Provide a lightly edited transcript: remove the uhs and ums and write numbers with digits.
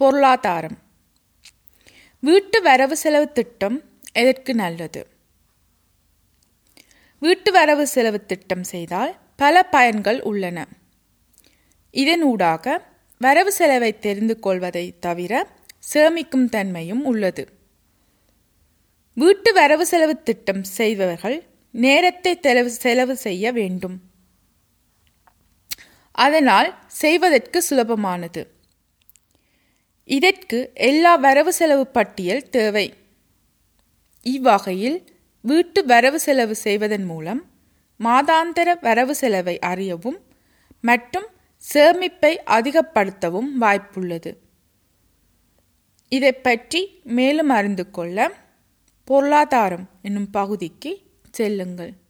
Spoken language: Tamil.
பொருளாதாரம். வீட்டு வரவு செலவு திட்டம் எதற்கு நல்லது? வீட்டு வரவு செலவு திட்டம் செய்தால் பல பயன்கள் உள்ளன. இதனூடாக வரவு செலவை தெரிந்து கொள்வதை தவிர சேமிக்கும் தன்மையும் உள்ளது. வீட்டு வரவு செலவு திட்டம் செய்பவர்கள் நேரத்தை செலவு செய்ய வேண்டும். அதனால் செய்வதற்கு சுலபமானது. இதற்கு எல்லா வரவு செலவு பட்டியல் தேவை. இவ்வகையில் வீட்டு வரவு செலவு செய்வதன் மூலம் மாதாந்திர வரவு செலவை அறியவும் மற்றும் சேமிப்பை அதிகப்படுத்தவும் வாய்ப்புள்ளது. இதை பற்றி மேலும் அறிந்து கொள்ள பொருளாதாரம் என்னும் பகுதிக்கு செல்லுங்கள்.